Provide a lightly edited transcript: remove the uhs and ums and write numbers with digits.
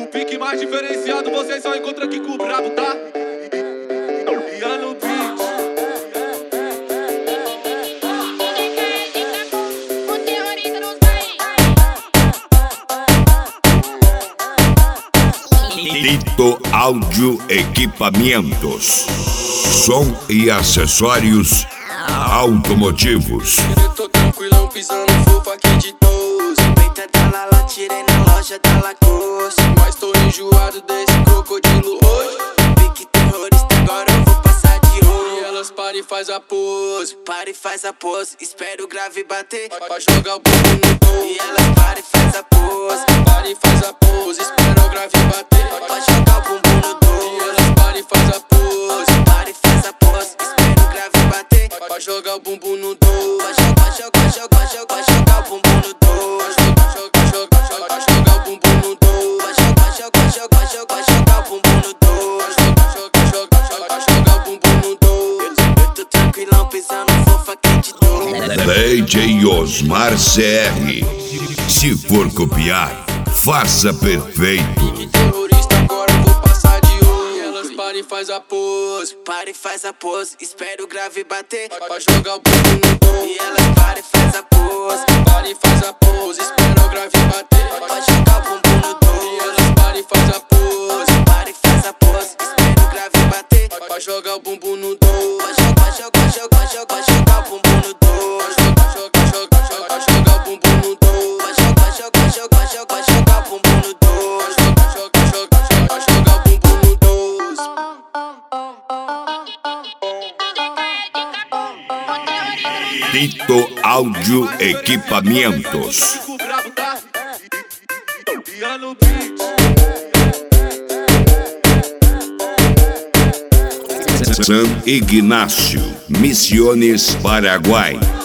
O pique mais diferenciado vocês só encontram aqui com o brabo, tá? Ian no beat. Tito Áudio Equipamentos, som e acessórios automotivos. Eu tô tranquilão, pisando fofo aqui de todos. Peita da Lala, tirei na loja da Lacoste. Mas tô enjoado desse crocodilo hoje. Pique terrorista, agora eu vou passar de rolo. E elas param e faz a pose. Para e faz a pose, espero o grave bater. Vai jogar o bumbum no gol. E elas param e faz a pose. Para e faz a pose, espero o grave bater. Vai jogar o bumbum no gol. E elas param e faz a pose. Para e faz a pose, espero o grave bater. Vai jogar o bumbum no dor. Vai jogar o bumbum no dor. Vai jogar o bumbum no dor. Vai jogar o bumbum no dor. Vai jogar o bumbum no dor. Eu tô tranquilão, pisando fofo aqui de dor. DJ Osmar CR. Se for copiar, faça perfeito. Terrorista, agora eu vou passar de olho. Elas param e faz a pose. Para e faz a pose, espero o grave bater. Vai jogar o bumbum no dor. E elas param e faz a pose. Para e faz a pose, espero o grave bater. Vai jogar o bumbum no dor. E elas param e faz a pose. Para e faz a pose, espero o grave bater. Vai jogar o bumbum no dor. Vai jogar o bumbum no dor. Vai jogar o bumbum no dor. Vai jogar o bumbum no dor. Vai jogar o bumbum no dor. Tito Áudio Equipamentos, Com o brabo, tá? Ian no beat. San Ignacio, Misiones, Paraguai.